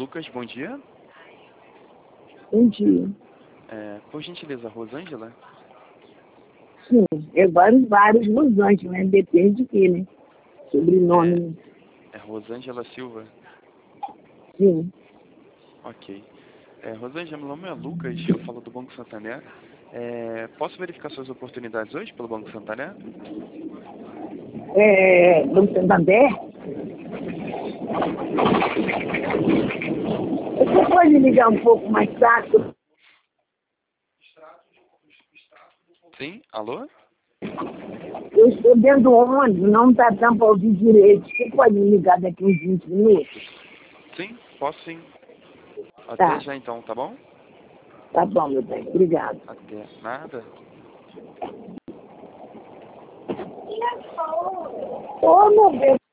Lucas, bom dia. Bom dia. Por gentileza, Rosângela? Sim, vários Rosângela, né? Depende de quê, né? Sobrenome. É Rosângela Silva? Sim. Ok. Rosângela, meu nome é Lucas, eu falo do Banco Santander. Posso verificar suas oportunidades hoje pelo Banco Santander? Banco Santander? Você pode ligar um pouco mais tarde? Sim, alô? Eu estou dentro do ônibus, não está dando para ouvir direito. Você pode me ligar daqui uns 20 minutos? Sim, posso sim. Tá. Até já então, tá bom? Tá bom, meu bem. Obrigado. Até nada. Ô, meu bem.